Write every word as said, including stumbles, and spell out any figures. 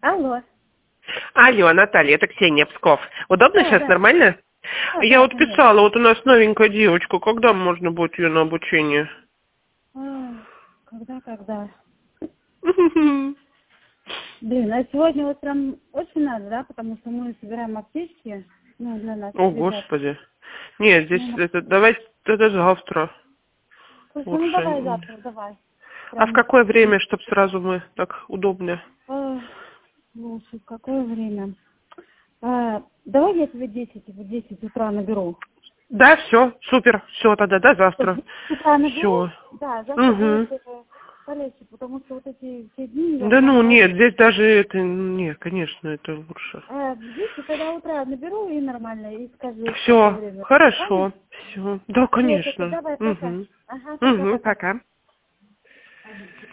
Алло. Алло, Наталья, это Ксения Псков. Удобно Да, сейчас, да. нормально? Да, Я да, вот конечно. писала, вот у нас новенькая девочка, когда можно будет ее на обучение? А, когда, когда? Блин, а сегодня вот прям очень надо, да, потому что мы собираем аптечки, ну, для нас, О, ребят. Господи. Нет, здесь Ну, это, давайте это завтра слушай, ну давай лучше. завтра, давай. А в Прям, какое время, чтобы сразу мы так удобно? э, слушай, в какое время? А, давай я тебе десять, в десять утра наберу. Да, все, супер, все тогда, до В завтра. десять утра наберу, Все. да, завтра будет Угу. э, полегче, потому что вот эти все дни я Да прям ну, вот... нет, здесь даже это, нет, конечно, это лучше. А, в десять тогда утра наберу и нормально, и скажи, в какое Все, время. Ладно? хорошо, все. Да, Привет, это конечно. давай, пока. Угу. Ага, Угу, пока-пока. пока.